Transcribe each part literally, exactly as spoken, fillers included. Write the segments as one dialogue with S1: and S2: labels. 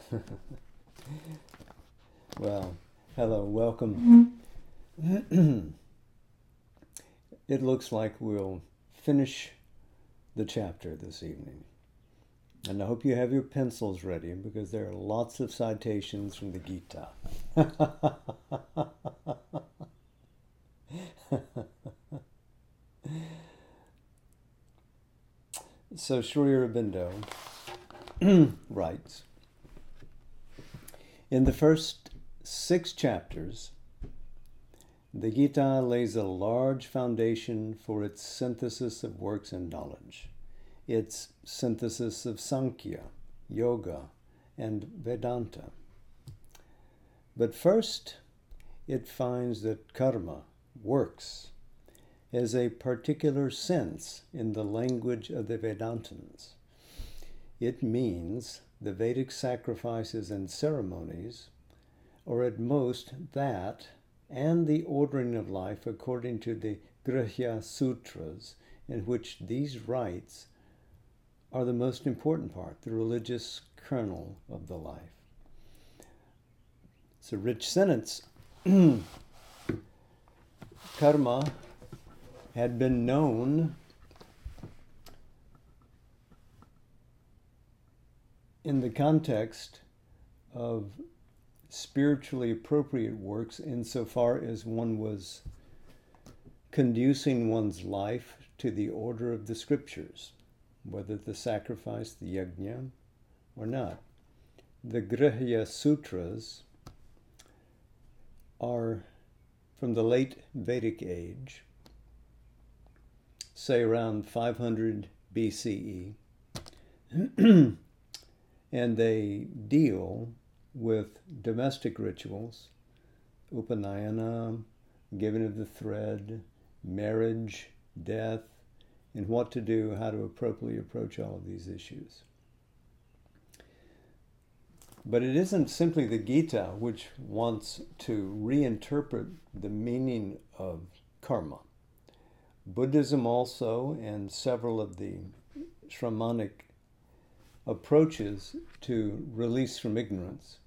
S1: Well, hello, welcome. It looks like we'll finish the chapter this evening. And I hope you have your pencils ready because there are lots of citations from the Gita. So Sri Aurobindo writes, in the first six chapters, the Gita lays a large foundation for its synthesis of works and knowledge, its synthesis of Sankhya, Yoga, and Vedanta. But first, it finds that karma, works, has a particular sense in the language of the Vedantins. It means the Vedic sacrifices and ceremonies, or at most that, and the ordering of life according to the Grihya Sutras, in which these rites are the most important part, the religious kernel of the life. It's a rich sentence. Karma had been known in the context of spiritually appropriate works insofar as one was conducing one's life to the order of the scriptures, whether the sacrifice, the yajna, or not. The Grihya Sutras are from the late Vedic age, say around five hundred B C E, and they deal with domestic rituals, upanayana, giving of the thread, marriage, death, and what to do, how to appropriately approach all of these issues. But it isn't simply the Gita which wants to reinterpret the meaning of karma. Buddhism also, and several of the Shramanic approaches to release from ignorance,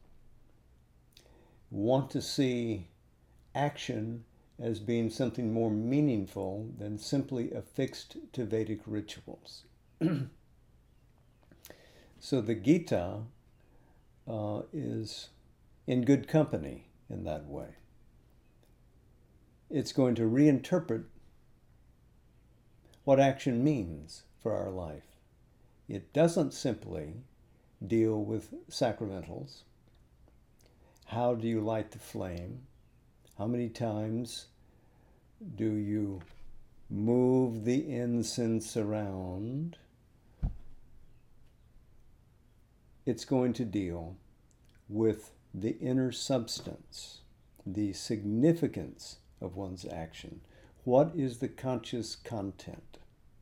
S1: want to see action as being something more meaningful than simply affixed to Vedic rituals. So the Gita uh, is in good company in that way. It's going to reinterpret what action means for our life. It doesn't simply deal with sacramentals. How do you light the flame? How many times do you move the incense around? It's going to deal with the inner substance, the significance of one's action. What is the conscious content?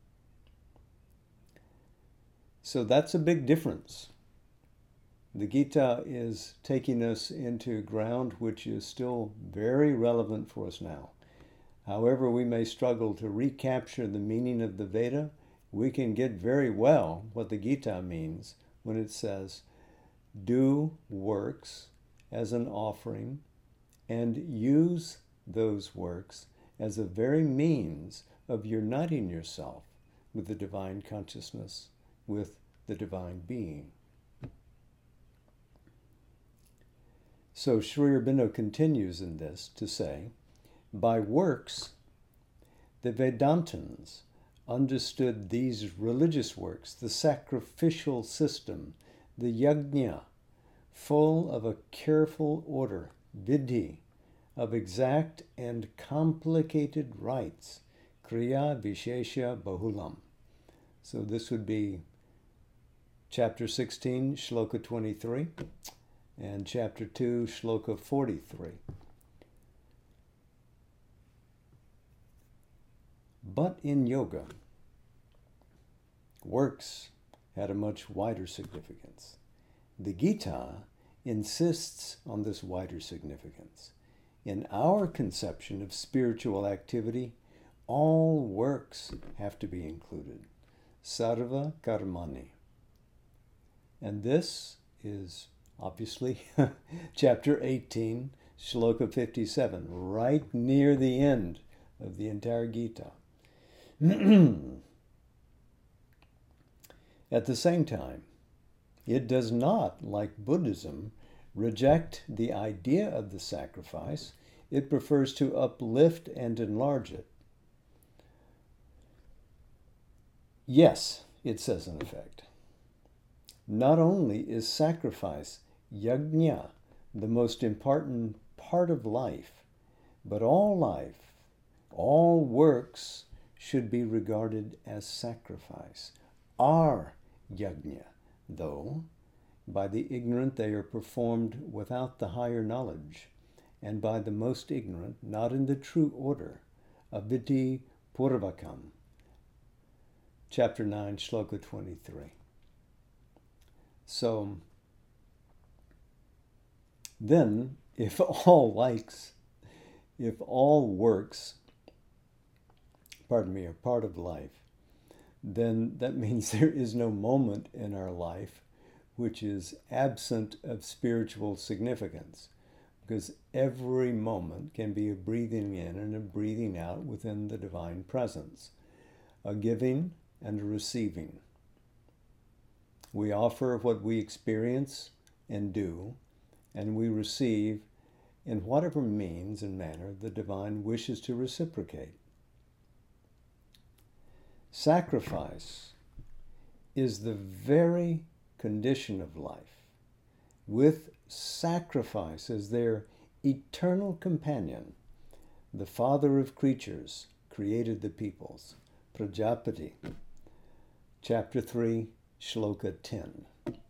S1: So that's a big difference. The Gita is taking us into ground which is still very relevant for us now. However, we may struggle to recapture the meaning of the Veda, we can get very well what the Gita means when it says, do works as an offering and use those works as a very means of uniting yourself with the divine consciousness, with the divine being. So Sri Aurobindo continues in this to say, by works, the Vedantins understood these religious works, the sacrificial system, the yajna, full of a careful order, vidhi, of exact and complicated rites, kriya vishesha bahulam. So this would be chapter sixteen, shloka twenty-three, and chapter two, shloka forty-three. But in yoga, works had a much wider significance. The Gita insists on this wider significance. In our conception of spiritual activity, all works have to be included. Sarva karmani. And this is Obviously, chapter eighteen, shloka fifty-seven, right near the end of the entire Gita. At the same time, it does not, like Buddhism, reject the idea of the sacrifice. It prefers to uplift and enlarge it. Yes, it says in effect, not only is sacrifice, yajna, the most important part of life, but all life, all works should be regarded as sacrifice, are yajna, though by the ignorant they are performed without the higher knowledge, and by the most ignorant not in the true order, avidhi purvakam. Chapter nine, shloka twenty-three. So, then, if all likes, if all works, pardon me, are part of life, then that means there is no moment in our life which is absent of spiritual significance, because every moment can be a breathing in and a breathing out within the divine presence, a giving and a receiving. We offer what we experience and do, and we receive in whatever means and manner the divine wishes to reciprocate. Sacrifice is the very condition of life, with sacrifice as their eternal companion. The father of creatures created the peoples. Prajapati, chapter three, shloka ten.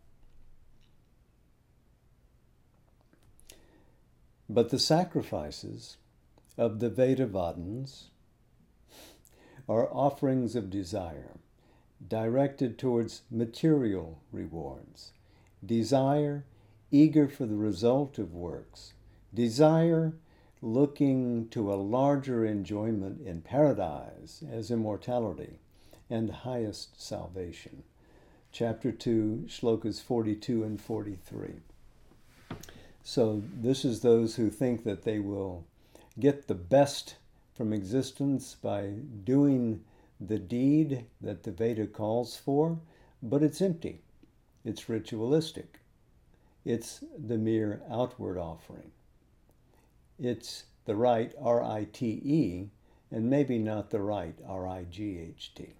S1: But the sacrifices of the Vedavadins are offerings of desire, directed towards material rewards. Desire, eager for the result of works. Desire, looking to a larger enjoyment in paradise as immortality and highest salvation. Chapter two, shlokas forty-two and forty-three. So this is those who think that they will get the best from existence by doing the deed that the Veda calls for, but it's empty. It's ritualistic. It's the mere outward offering. It's the right, R I T E, and maybe not the right, R I G H T.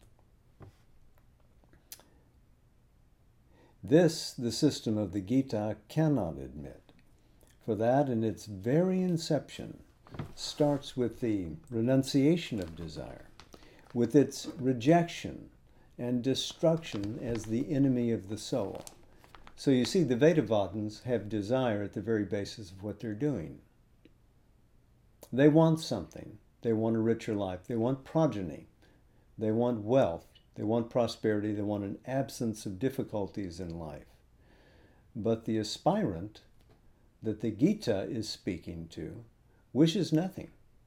S1: This, the system of the Gita cannot admit, for that in its very inception starts with the renunciation of desire, with its rejection and destruction as the enemy of the soul. So you see, the Vedavadins have desire at the very basis of what they're doing. They want something. They want a richer life. They want progeny. They want wealth. They want prosperity. They want an absence of difficulties in life. But the aspirant that the Gita is speaking to wishes nothing,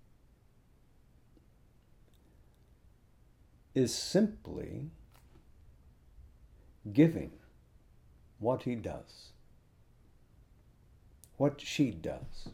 S1: is simply giving what he does, what she does.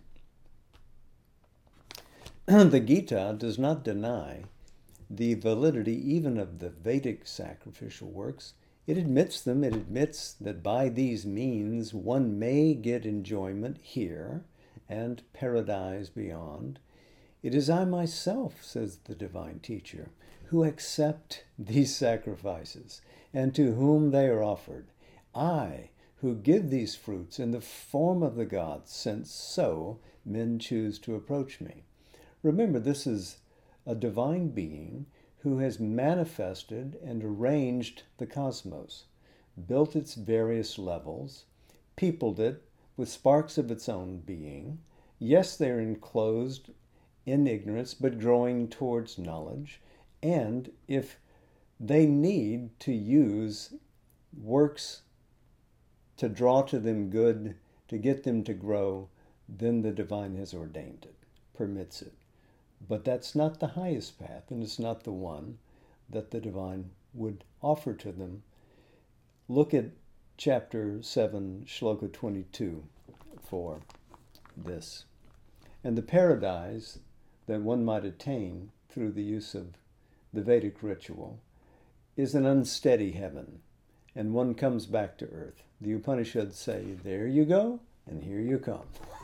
S1: The Gita does not deny the validity even of the Vedic sacrificial works. It admits them. It admits that by these means one may get enjoyment here and paradise beyond. It is I myself, says the divine teacher, who accept these sacrifices and to whom they are offered. I, who give these fruits in the form of the gods, since so men choose to approach me. Remember, this is a divine being who has manifested and arranged the cosmos, built its various levels, peopled it with sparks of its own being. Yes, they're enclosed in ignorance, but growing towards knowledge. And if they need to use works to draw to them good, to get them to grow, then the divine has ordained it, permits it. But that's not the highest path, and it's not the one that the divine would offer to them. Look at chapter seven, shloka twenty-two for this. And the paradise that one might attain through the use of the Vedic ritual is an unsteady heaven, and one comes back to earth. The Upanishads say, there you go, and here you come.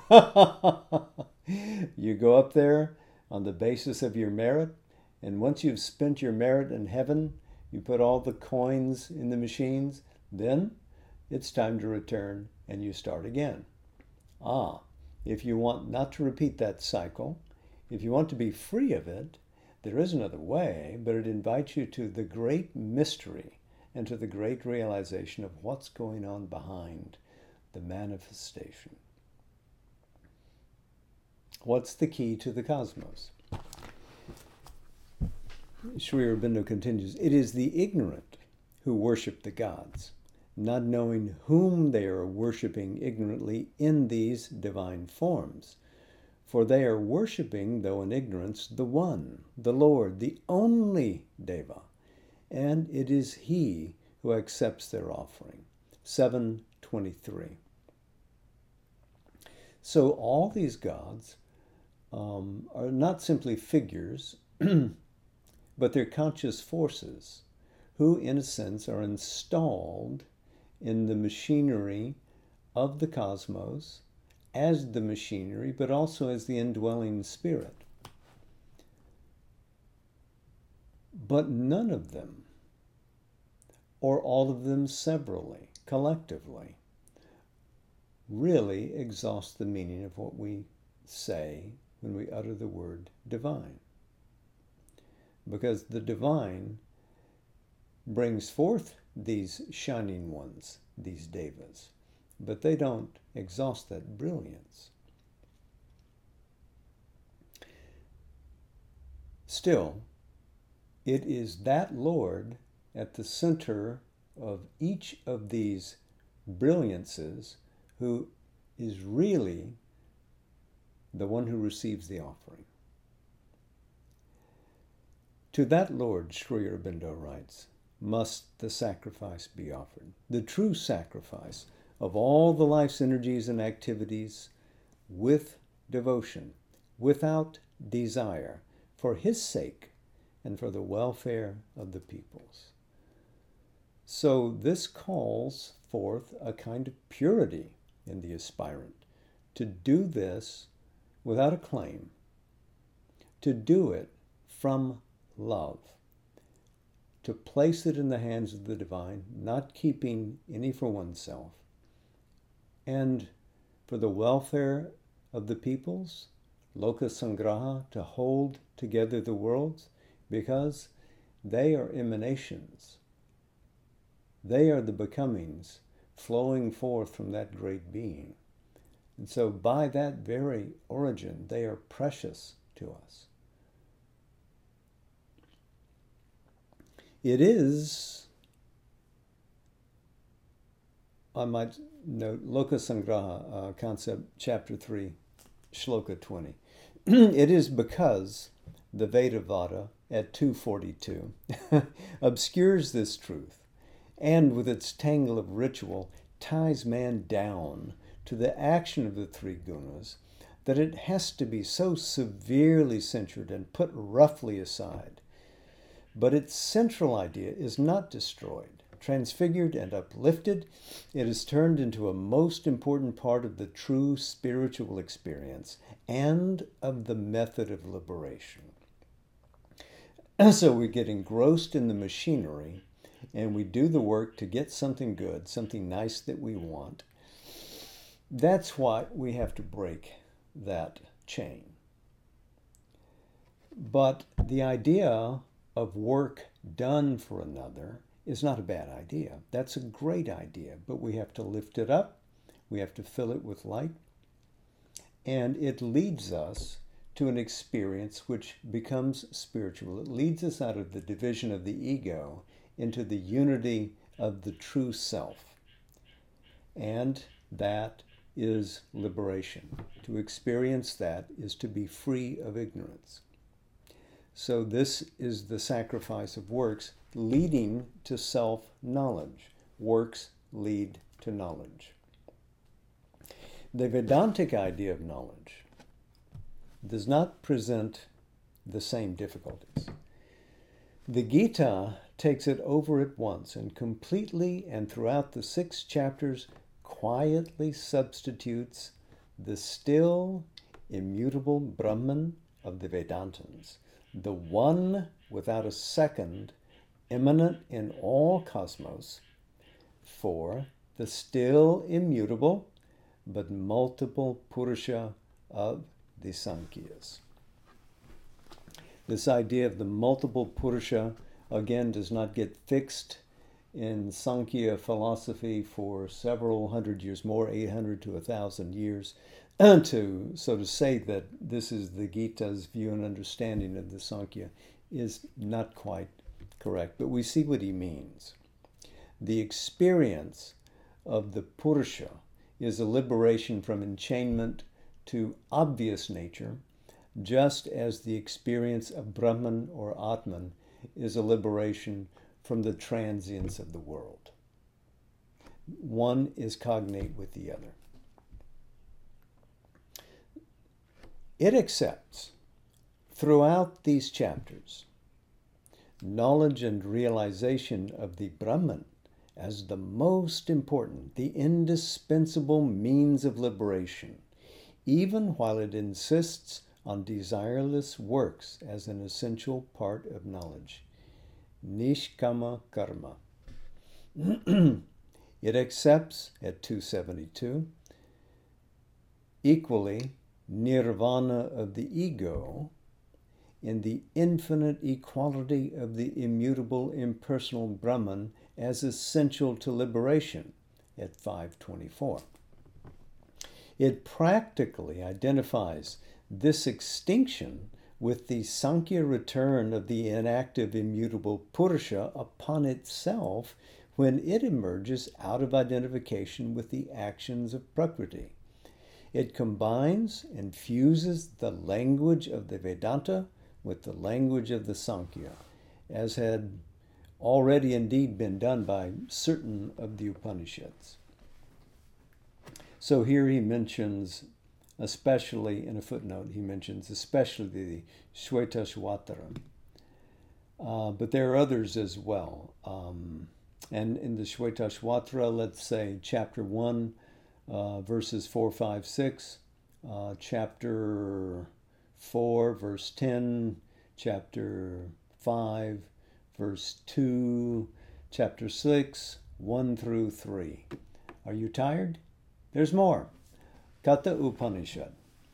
S1: You go up there on the basis of your merit, and once you've spent your merit in heaven, you put all the coins in the machines, then it's time to return and you start again. Ah, if you want not to repeat that cycle, if you want to be free of it, there is another way, but it invites you to the great mystery and to the great realization of what's going on behind the manifestation. What's the key to the cosmos? Sri Aurobindo continues, it is the ignorant who worship the gods, not knowing whom they are worshiping ignorantly in these divine forms. For they are worshiping, though in ignorance, the One, the Lord, the only Deva, and it is He who accepts their offering. seven twenty-three. So all these gods um, are not simply figures, but they're conscious forces who, in a sense, are installed in the machinery of the cosmos as the machinery, but also as the indwelling spirit. But none of them, or all of them severally, collectively, really exhaust the meaning of what we say when we utter the word divine. Because the divine brings forth these shining ones, these devas, but they don't exhaust that brilliance. Still, it is that Lord at the center of each of these brilliances who is really the one who receives the offering. To that Lord, Sri Aurobindo writes, must the sacrifice be offered, the true sacrifice of all the life's energies and activities, with devotion, without desire, for His sake and for the welfare of the peoples. So this calls forth a kind of purity in the aspirant, to do this without a claim, to do it from love, to place it in the hands of the divine, not keeping any for oneself, and for the welfare of the peoples, loka sangraha, to hold together the worlds, because they are emanations. They are the becomings flowing forth from that great being. And so by that very origin, they are precious to us. It is, I might note, Loka Sangraha, uh, concept, chapter three, shloka twenty. It is because the Veda Vada at two forty-two obscures this truth, and with its tangle of ritual ties man down to the action of the three gunas, that it has to be so severely censured and put roughly aside. But its central idea is not destroyed. Transfigured and uplifted, it is turned into a most important part of the true spiritual experience and of the method of liberation. So we get engrossed in the machinery and we do the work to get something good, something nice that we want. That's why we have to break that chain. But the idea of work done for another is not a bad idea. That's a great idea, but we have to lift it up. We have to fill it with light. And it leads us to an experience which becomes spiritual. It leads us out of the division of the ego into the unity of the true self. And that is liberation. To experience that is to be free of ignorance. So this is the sacrifice of works leading to self-knowledge. Works lead to knowledge. The Vedantic idea of knowledge does not present the same difficulties. The Gita takes it over at once and completely and throughout the six chapters quietly substitutes the still, immutable Brahman of the Vedantins, the one without a second, immanent in all cosmos, for the still immutable but multiple Purusha of the Sankhyas. This idea of the multiple Purusha, again, does not get fixed in Sankhya philosophy for several hundred years more, eight hundred to one thousand years, to, so to say that this is the Gita's view and understanding of the Sankhya is not quite correct, but we see what he means. The experience of the Purusha is a liberation from enchainment to obvious nature, just as the experience of Brahman or Atman is a liberation from the transience of the world. One is cognate with the other. It accepts, throughout these chapters, knowledge and realization of the Brahman as the most important, the indispensable means of liberation, even while it insists on desireless works as an essential part of knowledge. Nishkama karma. It accepts, at two seventy-two, equally, nirvana of the ego in the infinite equality of the immutable impersonal Brahman as essential to liberation, at five twenty-four. It practically identifies this extinction with the Sankhya return of the inactive immutable Purusha upon itself when it emerges out of identification with the actions of Prakriti. It combines and fuses the language of the Vedanta with the language of the Sankhya, as had already indeed been done by certain of the Upanishads. So here he mentions, especially in a footnote, he mentions especially the Shvetashvatara. Uh, but there are others as well. Um, and in the Shvetashvatara, let's say chapter one, uh, verses four, five, six, uh, chapter four, verse ten, chapter five, verse two, chapter six, one through three. Are you tired? There's more. Katha Upanishad.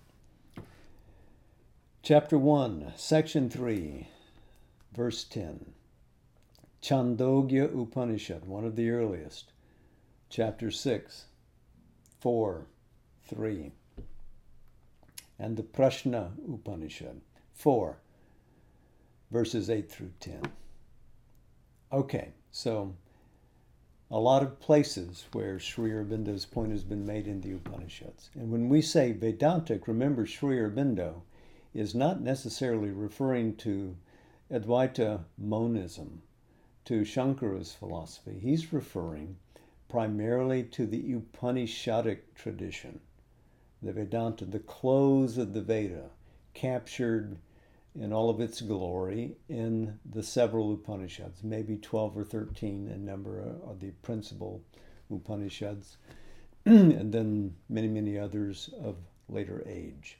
S1: Chapter one, section three, verse ten. Chandogya Upanishad, one of the earliest. Chapter six, four, three. And the Prashna Upanishad, four, verses eight through ten. Okay, so a lot of places where Sri Aurobindo's point has been made in the Upanishads. And when we say Vedantic, remember Sri Aurobindo is not necessarily referring to Advaita monism, to Shankara's philosophy. He's referring primarily to the Upanishadic tradition, the Vedanta, the close of the Veda, captured in all of its glory in the several Upanishads, maybe twelve or thirteen in number are the principal Upanishads, and then many, many others of later age.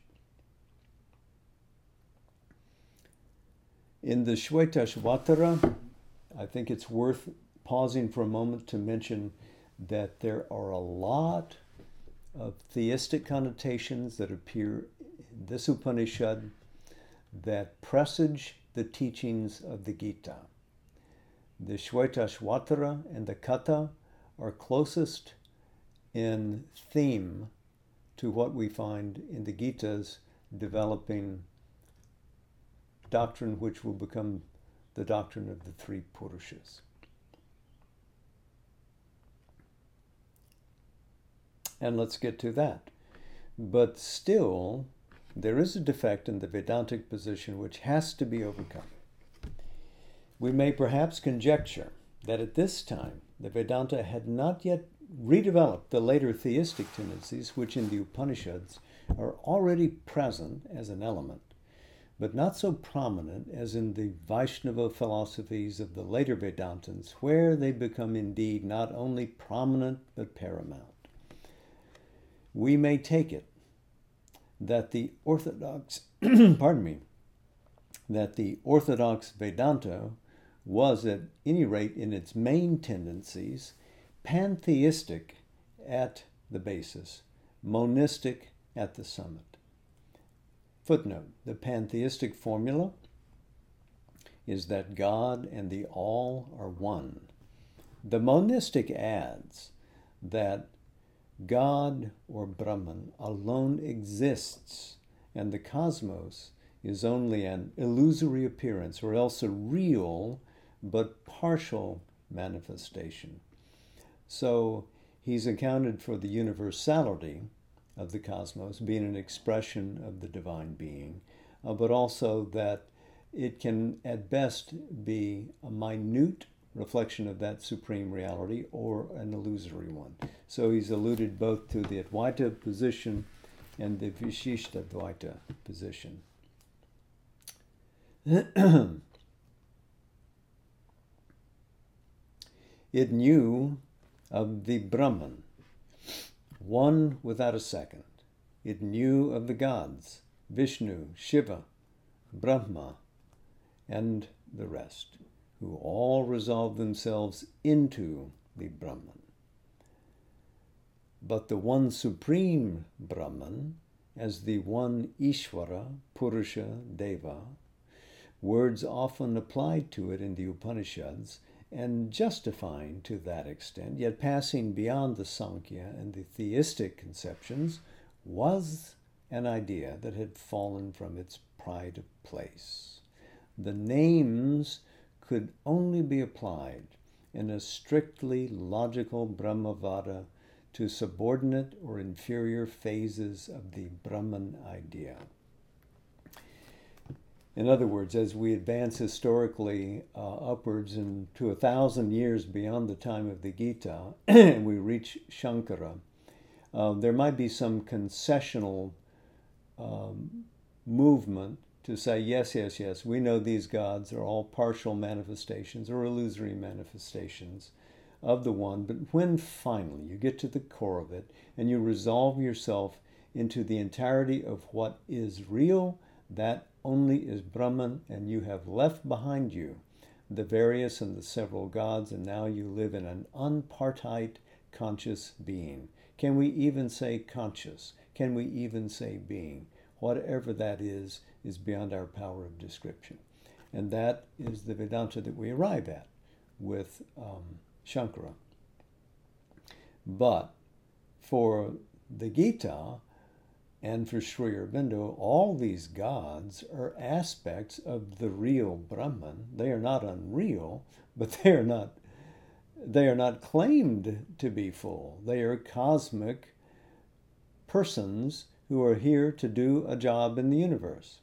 S1: In the Shvetashvatara, I think it's worth pausing for a moment to mention that there are a lot of theistic connotations that appear in this Upanishad that presage the teachings of the Gita. The Shvetashvatara and the Katha are closest in theme to what we find in the Gita's developing doctrine, which will become the doctrine of the three Purushas. And let's get to that. But still, there is a defect in the Vedantic position which has to be overcome. We may perhaps conjecture that at this time the Vedanta had not yet redevelop the later theistic tendencies, which in the Upanishads are already present as an element, but not so prominent as in the Vaishnava philosophies of the later Vedantins, where they become indeed not only prominent but paramount. We may take it that the orthodox, pardon me, that the orthodox Vedanta was at any rate in its main tendencies pantheistic at the basis, monistic at the summit. Footnote: the pantheistic formula is that God and the all are one. The monistic adds that God, or Brahman, alone exists, and the cosmos is only an illusory appearance, or else a real but partial manifestation. So he's accounted for the universality of the cosmos being an expression of the divine being, uh, but also that it can at best be a minute reflection of that supreme reality or an illusory one. So he's alluded both to the Advaita position and the Vishishtadvaita position. It knew of the Brahman, one without a second. It knew of the gods, Vishnu, Shiva, Brahma, and the rest, who all resolve themselves into the Brahman. But the one supreme Brahman, as the one Ishvara, Purusha, Deva, words often applied to it in the Upanishads, and justifying to that extent, yet passing beyond the Sankhya and the theistic conceptions, was an idea that had fallen from its pride of place. The names could only be applied in a strictly logical Brahmavada to subordinate or inferior phases of the Brahman idea. In other words, as we advance historically uh, upwards into a thousand years beyond the time of the Gita, and we reach Shankara, uh, there might be some concessional um, movement to say, yes, yes, yes, we know these gods are all partial manifestations or illusory manifestations of the one, but when finally you get to the core of it and you resolve yourself into the entirety of what is real, that only is Brahman, and you have left behind you the various and the several gods, and now you live in an unpartite conscious being. Can we even say conscious? Can we even say being? Whatever that is, is beyond our power of description. And that is the Vedanta that we arrive at with um, Shankara. But for the Gita and for Sri Aurobindo, all these gods are aspects of the real Brahman. They are not unreal, but they are not, they are not claimed to be full. They are cosmic persons who are here to do a job in the universe.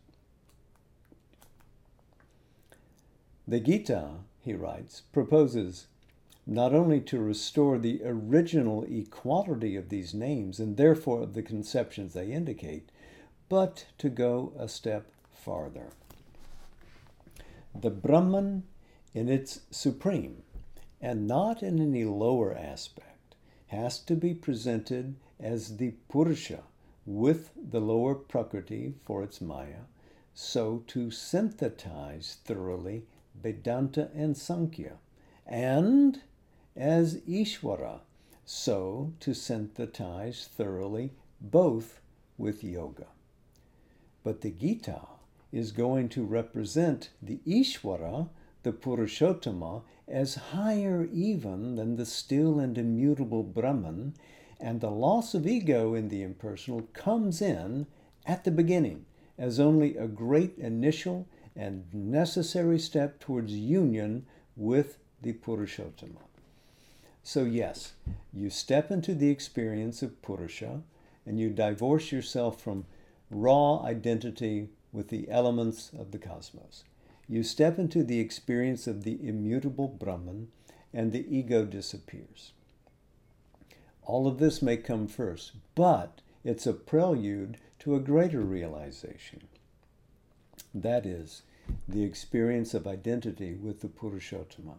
S1: The Gita, he writes, proposes not only to restore the original equality of these names and therefore of the conceptions they indicate, but to go a step farther. The Brahman in its supreme, and not in any lower aspect, has to be presented as the Purusha with the lower Prakriti for its Maya, so to synthesize thoroughly Vedanta and Sankhya, and as Ishvara, so to synthesize thoroughly both with yoga. But the Gita is going to represent the Ishvara, the Purushottama, as higher even than the still and immutable Brahman, and the loss of ego in the impersonal comes in at the beginning as only a great initial and necessary step towards union with the Purushottama. So yes, you step into the experience of Purusha and you divorce yourself from raw identity with the elements of the cosmos. You step into the experience of the immutable Brahman and the ego disappears. All of this may come first, but it's a prelude to a greater realization. That is, the experience of identity with the Purushottama.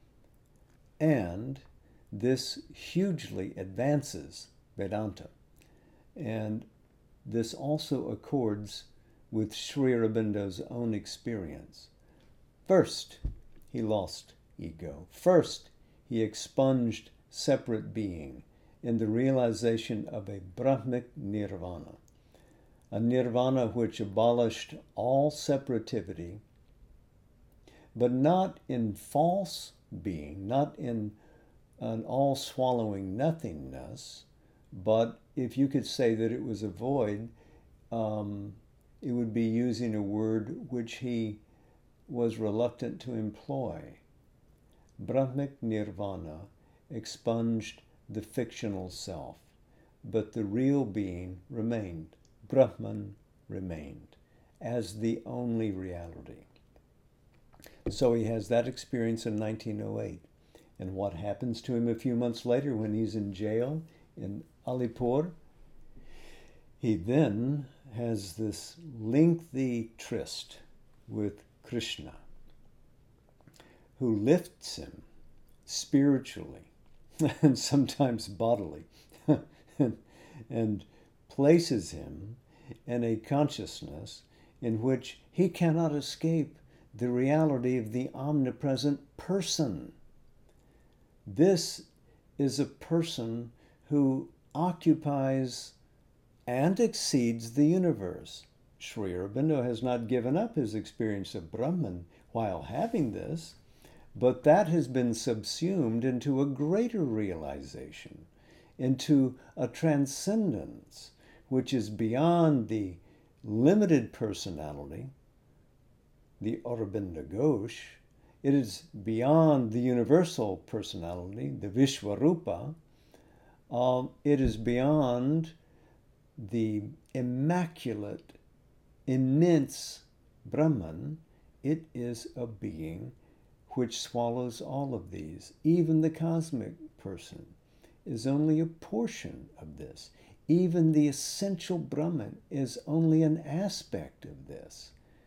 S1: And this hugely advances Vedanta. And this also accords with Sri Aurobindo's own experience. First, he lost ego. First, he expunged separate being in the realization of a Brahmic nirvana, a nirvana which abolished all separativity, but not in false being, not in an all-swallowing nothingness, but if you could say that it was a void, um, it would be using a word which he was reluctant to employ. Brahmic nirvana expunged the fictional self, but the real being remained. Brahman remained as the only reality. So he has that experience in nineteen oh eight. And what happens to him a few months later when he's in jail in Alipur? He then has this lengthy tryst with Krishna, who lifts him spiritually and sometimes bodily and, and places him in a consciousness in which he cannot escape the reality of the omnipresent person. This is a person who occupies and exceeds the universe. Sri Aurobindo has not given up his experience of Brahman while having this, but that has been subsumed into a greater realization, into a transcendence which is beyond the limited personality, the Aurobindo Ghosh. It is beyond the universal personality, the Vishwarupa. Uh, it is beyond the immaculate, immense Brahman. It is a being which swallows all of these. Even the cosmic person is only a portion of this. Even the essential Brahman is only an aspect of this.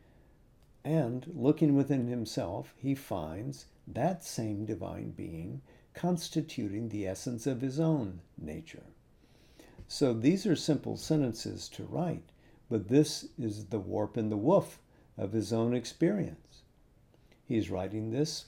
S1: And looking within himself, he finds that same divine being constituting the essence of his own nature. So these are simple sentences to write, but this is the warp and the woof of his own experience. He's writing this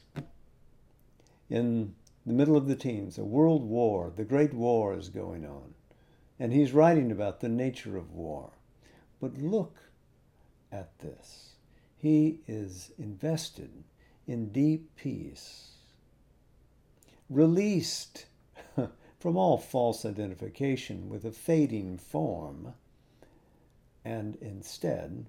S1: in the middle of the teens. A world war, the Great War is going on. And he's writing about the nature of war. But look at this. He is invested in deep peace, released from all false identification with a fading form, and instead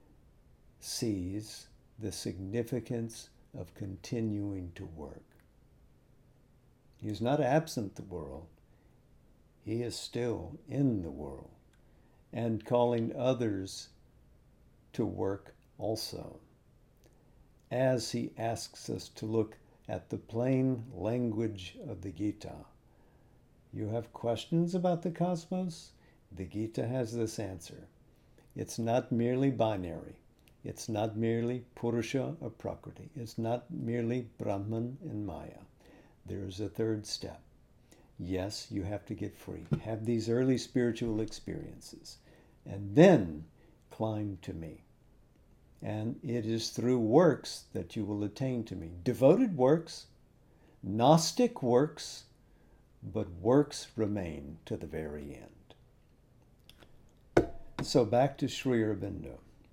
S1: sees the significance of continuing to work. He is not absent the world. He is still in the world and calling others to work also, as he asks us to look at the plain language of the Gita. You have questions about the cosmos? The Gita has this answer. It's not merely binary. It's not merely Purusha or Prakriti. It's not merely Brahman and Maya. There is a third step. Yes, you have to get free. Have these early spiritual experiences. And then climb to me. And it is through works that you will attain to me. Devoted works, Gnostic works, but works remain to the very end. So back to Sri Aurobindo.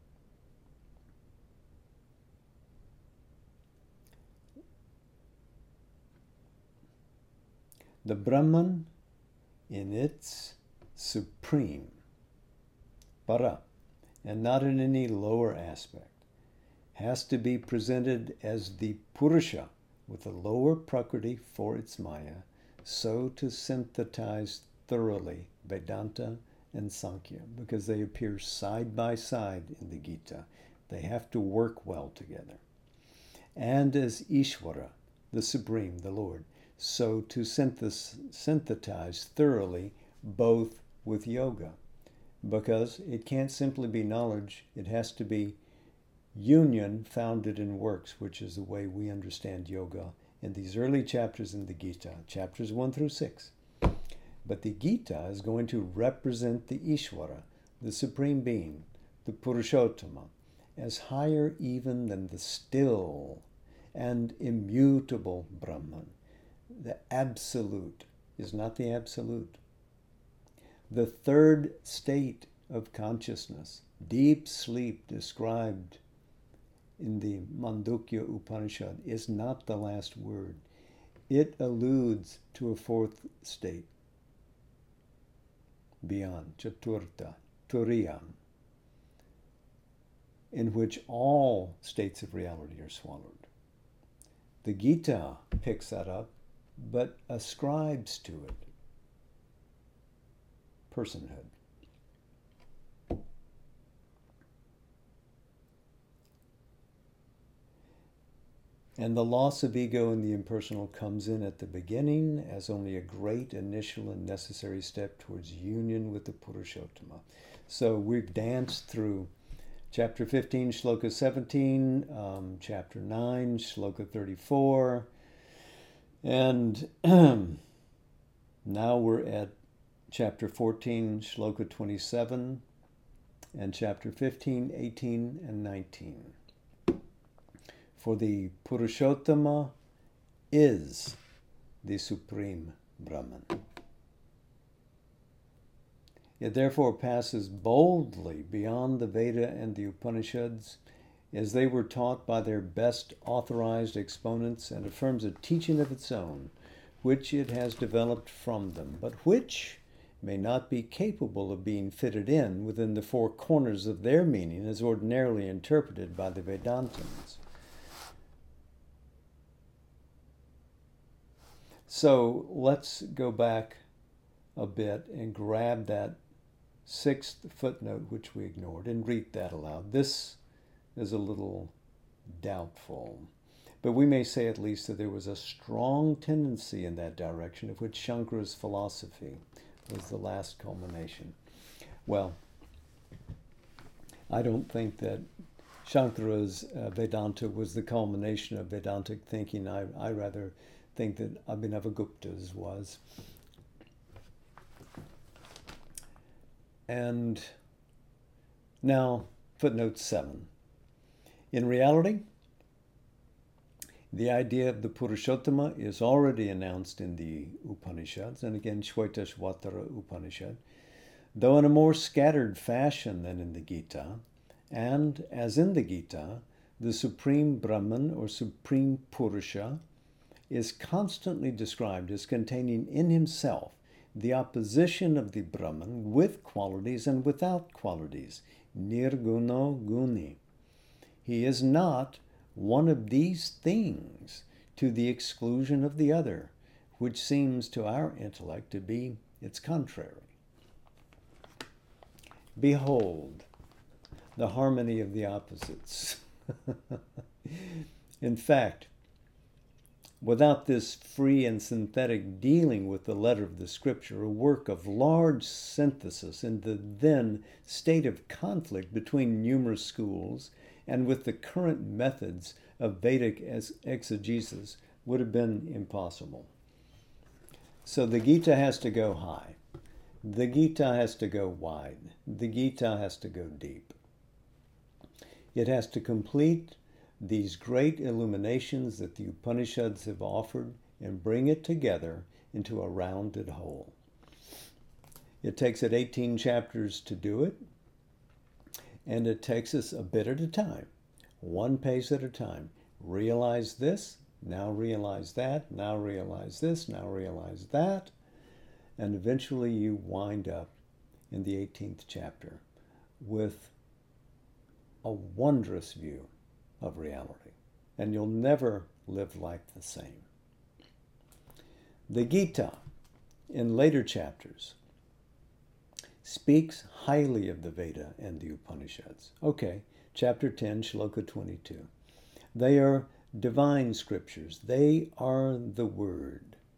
S1: The Brahman in its supreme, para, and not in any lower aspect, has to be presented as the Purusha with a lower Prakriti for its Maya, so to synthesize thoroughly Vedanta and Sankhya, because they appear side by side in the Gita. They have to work well together. And as Ishvara, the Supreme, the Lord, So to synthes- synthesize thoroughly both with yoga, because it can't simply be knowledge, it has to be union founded in works, which is the way we understand yoga in these early chapters in the Gita, chapters one through six. But the Gita is going to represent the Ishvara, the Supreme Being, the Purushottama, as higher even than the still and immutable Brahman. The absolute is not the absolute. The third state of consciousness, deep sleep described in the Mandukya Upanishad, is not the last word. It alludes to a fourth state beyond, Chaturtha, Turiyam, in which all states of reality are swallowed. The Gita picks that up, but ascribes to it personhood. And the loss of ego in the impersonal comes in at the beginning as only a great initial and necessary step towards union with the Purushottama. So we've danced through chapter fifteen, shloka seventeen, um, chapter nine, shloka thirty-four, and now we're at chapter fourteen, shloka twenty-seven, and chapter fifteen, eighteen, and nineteen. For the Purushottama is the Supreme Brahman. It therefore passes boldly beyond the Veda and the Upanishads as they were taught by their best authorized exponents, and affirms a teaching of its own, which it has developed from them, but which may not be capable of being fitted in within the four corners of their meaning as ordinarily interpreted by the Vedantins. So let's go back a bit and grab that sixth footnote which we ignored and read that aloud. This is a little doubtful, but we may say at least that there was a strong tendency in that direction, of which Shankara's philosophy was the last culmination. Well, I don't think that Shankara's uh, Vedanta was the culmination of Vedantic thinking. I, I rather think that Abhinavagupta's was. And now, footnote seven. In reality, the idea of the Purushottama is already announced in the Upanishads, and again, Shvetashvatara Upanishad, though in a more scattered fashion than in the Gita. And as in the Gita, the Supreme Brahman or Supreme Purusha is constantly described as containing in himself the opposition of the Brahman with qualities and without qualities, nirguno guni. He is not one of these things to the exclusion of the other, which seems to our intellect to be its contrary. Behold, the harmony of the opposites. In fact, without this free and synthetic dealing with the letter of the scripture, a work of large synthesis in the then state of conflict between numerous schools and with the current methods of Vedic exegesis would have been impossible. So the Gita has to go high. The Gita has to go wide. The Gita has to go deep. It has to complete these great illuminations that the Upanishads have offered and bring it together into a rounded whole. It takes it eighteen chapters to do it, and it takes us a bit at a time, one pace at a time. Realize this, now realize that, now realize this, now realize that, and eventually you wind up in the eighteenth chapter with a wondrous view of reality, and you'll never live life the same. The Gita, in later chapters, speaks highly of the Veda and the Upanishads. Okay, chapter ten, shloka twenty-two. They are divine scriptures. They are the Word.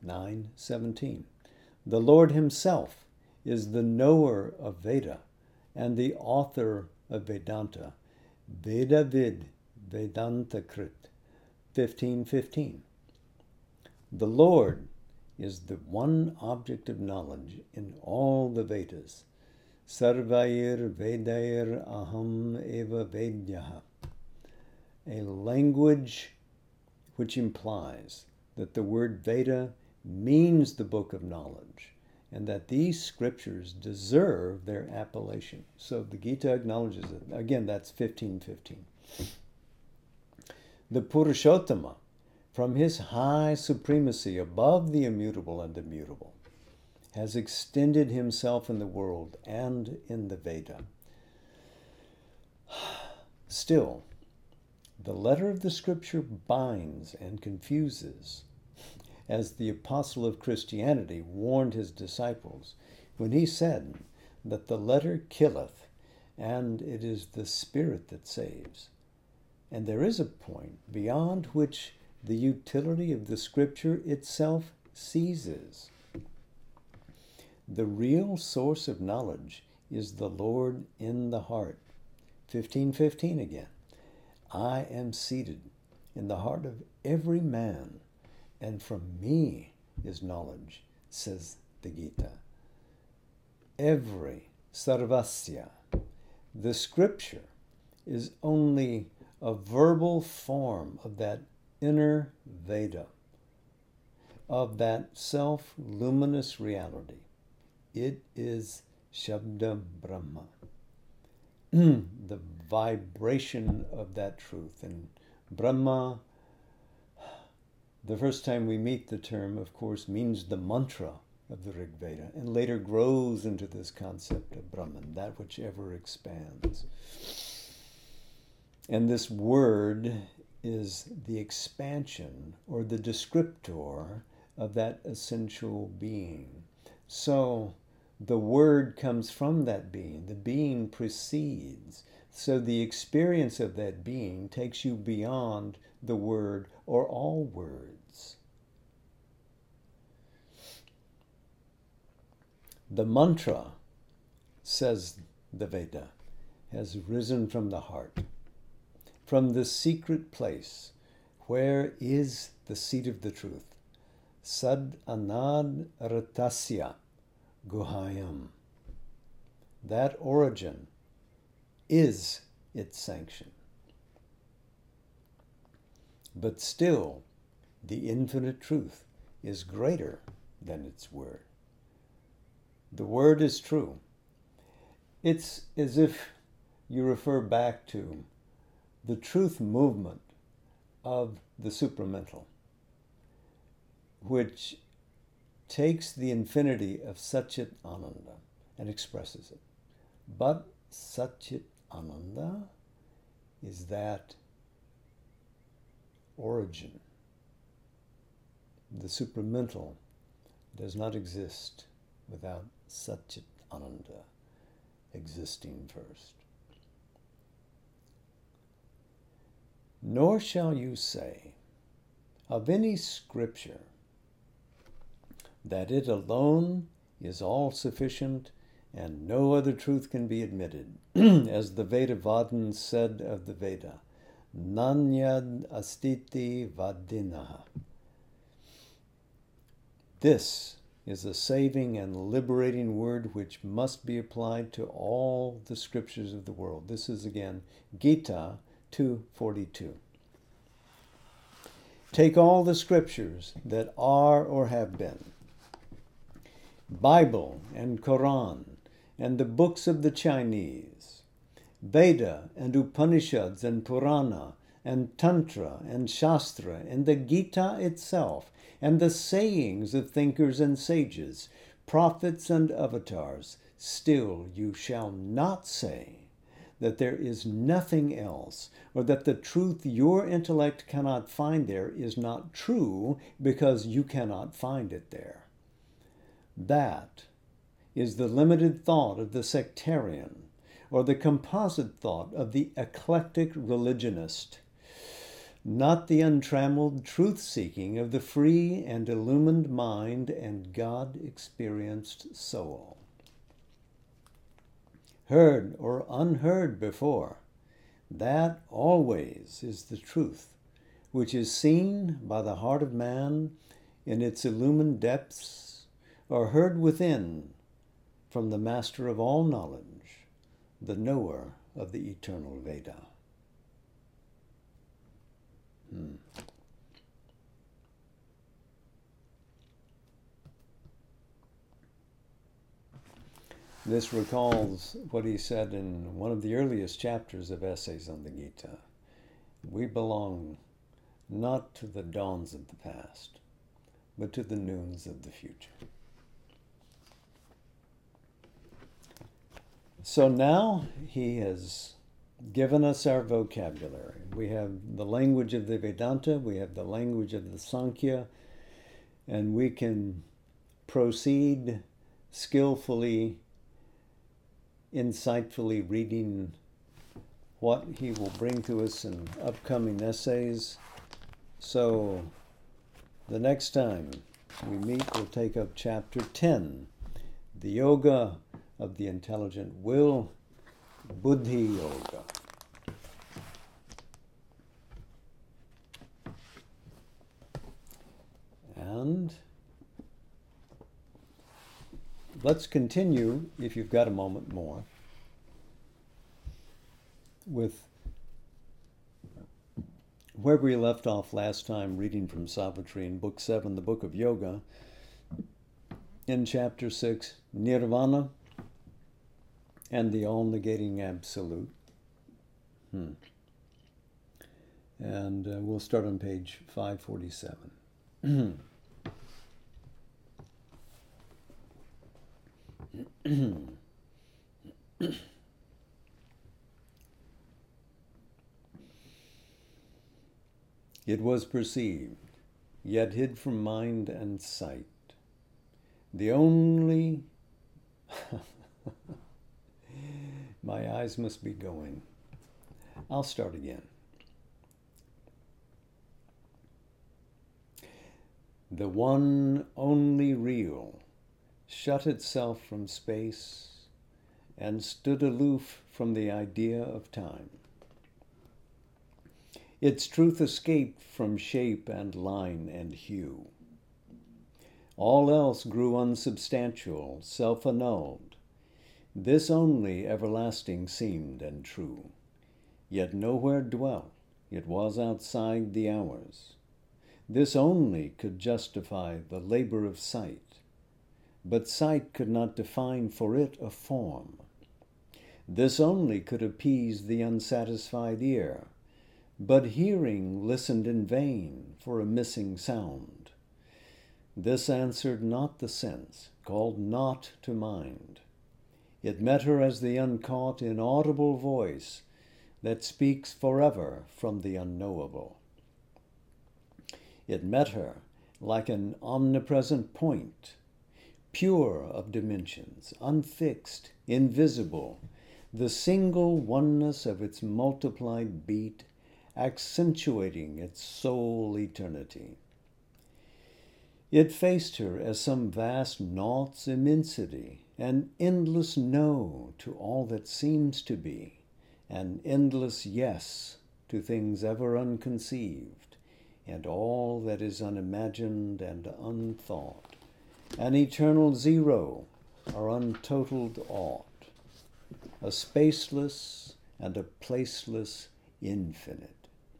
S1: nine seventeen. The Lord himself is the knower of Veda and the author of Vedanta. Veda vid, Vedanta krit, fifteen fifteen. The Lord is the one object of knowledge in all the Vedas. Sarvair Vedair Aham Eva Vedyaha. A language which implies that the word Veda means the book of knowledge, and that these scriptures deserve their appellation. So the Gita acknowledges it. Again, that's fifteen fifteen. The Purushottama, from his high supremacy above the immutable and immutable, has extended himself in the world and in the Veda. Still, the letter of the scripture binds and confuses, as the apostle of Christianity warned his disciples when he said that the letter killeth, and it is the spirit that saves. And there is a point beyond which the utility of the scripture itself ceases. The real source of knowledge is the Lord in the heart. fifteen fifteen again. I am seated in the heart of every man, and from me is knowledge, says the Gita. Every sarvasya. The scripture is only a verbal form of that inner Veda, of that self-luminous reality. It is Shabda Brahma, the vibration of that truth. And Brahma, the first time we meet the term, of course, means the mantra of the Rig Veda, and later grows into this concept of Brahman, that which ever expands. And this word is the expansion or the descriptor of that essential being. So the word comes from that being. The being precedes. So the experience of that being takes you beyond the word or all words. The mantra, says the Veda, has risen from the heart, from the secret place where is the seat of the truth. Sad anad ratasya guhayam. That origin is its sanction. But still, the infinite truth is greater than its word. The word is true. It's as if you refer back to the truth movement of the supramental, which takes the infinity of Satchit Ananda and expresses it. But Satchit Ananda is that origin. The supramental does not exist without Satchit Ananda existing first. Nor shall you say of any scripture that it alone is all sufficient and no other truth can be admitted. As the Vedavadin said of the Veda, Nanyad astiti vadinaha. This is a saving and liberating word which must be applied to all the scriptures of the world. This is again Gita two forty-two. Take all the scriptures that are or have been, Bible and Quran and the books of the Chinese, Veda and Upanishads and Purana and Tantra and Shastra and the Gita itself and the sayings of thinkers and sages, prophets and avatars, still you shall not say that there is nothing else, or that the truth your intellect cannot find there is not true because you cannot find it there. That is the limited thought of the sectarian, or the composite thought of the eclectic religionist. not the untrammeled truth-seeking of the free and illumined mind and God-experienced soul. Heard or unheard before, that always is the truth, which is seen by the heart of man in its illumined depths, or heard within from the master of all knowledge, the knower of the eternal Veda. Hmm. This recalls what he said in one of the earliest chapters of Essays on the Gita. We belong not to the dawns of the past, but to the noons of the future. So now he has given us our vocabulary. We have the language of the Vedanta, we have the language of the Sankhya, and we can proceed skillfully, insightfully reading what he will bring to us in upcoming essays. So the next time we meet, we'll take up chapter ten, the Yoga of the Intelligent Will, Buddhi Yoga. And let's continue, if you've got a moment more, with where we left off last time, reading from Savitri in Book seven, the Book of Yoga, in Chapter six, Nirvana and the all-negating Absolute. Hmm. And uh, we'll start on page five forty-seven. It was perceived, yet hid from mind and sight. The only... My eyes must be going. I'll start again. The one only real shut itself from space and stood aloof from the idea of time. Its truth escaped from shape and line and hue. All else grew unsubstantial, self-annulled. This only everlasting seemed and true, yet nowhere dwelt, it was outside the hours. This only could justify the labor of sight, but sight could not define for it a form. This only could appease the unsatisfied ear, but hearing listened in vain for a missing sound. This answered not the sense, called not to mind. It met her as the uncaught, inaudible voice that speaks forever from the unknowable. It met her like an omnipresent point, pure of dimensions, unfixed, invisible, the single oneness of its multiplied beat, accentuating its sole eternity. It faced her as some vast naught's immensity, an endless no to all that seems to be, an endless yes to things ever unconceived, and all that is unimagined and unthought, an eternal zero or untotaled aught, a spaceless and a placeless infinite.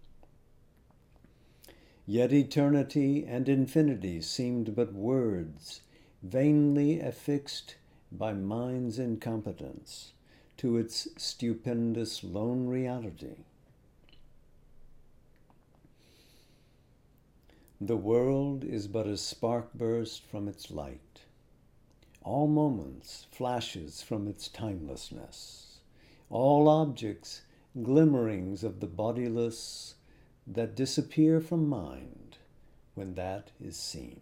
S1: Yet eternity and infinity seemed but words, vainly affixed by mind's incompetence to its stupendous lone reality. The world is but a spark burst from its light. All moments flashes from its timelessness. All objects glimmerings of the bodiless that disappear from mind when that is seen.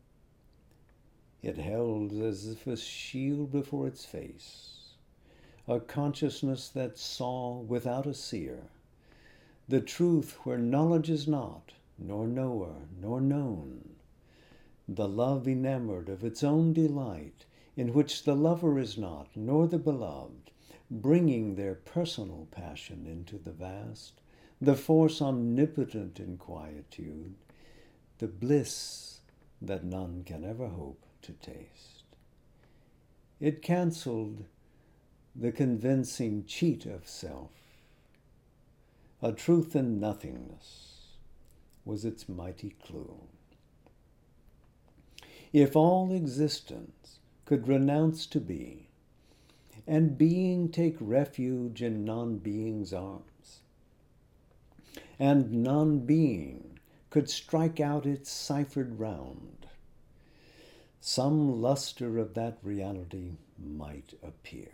S1: It held as if a shield before its face, a consciousness that saw without a seer, the truth where knowledge is not, nor knower, nor known, the love enamored of its own delight, in which the lover is not, nor the beloved, bringing their personal passion into the vast, the force omnipotent in quietude, the bliss that none can ever hope to taste. It cancelled the convincing cheat of self. A truth in nothingness was its mighty clue. If all existence could renounce to be, and being take refuge in non-being's arms, and non-being could strike out its ciphered round, some luster of that reality might appear.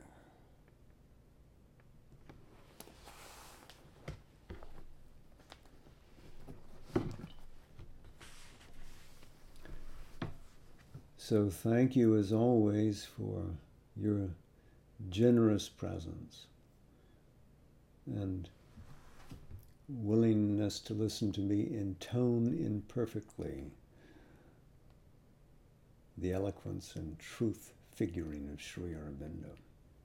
S1: So thank you as always for your generous presence and willingness to listen to me intone imperfectly the eloquence and truth figuring of Sri Aurobindo.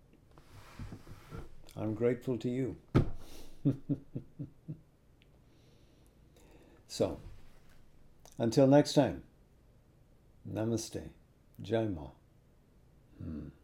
S1: I'm grateful to you. So, until next time, Namaste. Jai Ma. Hmm.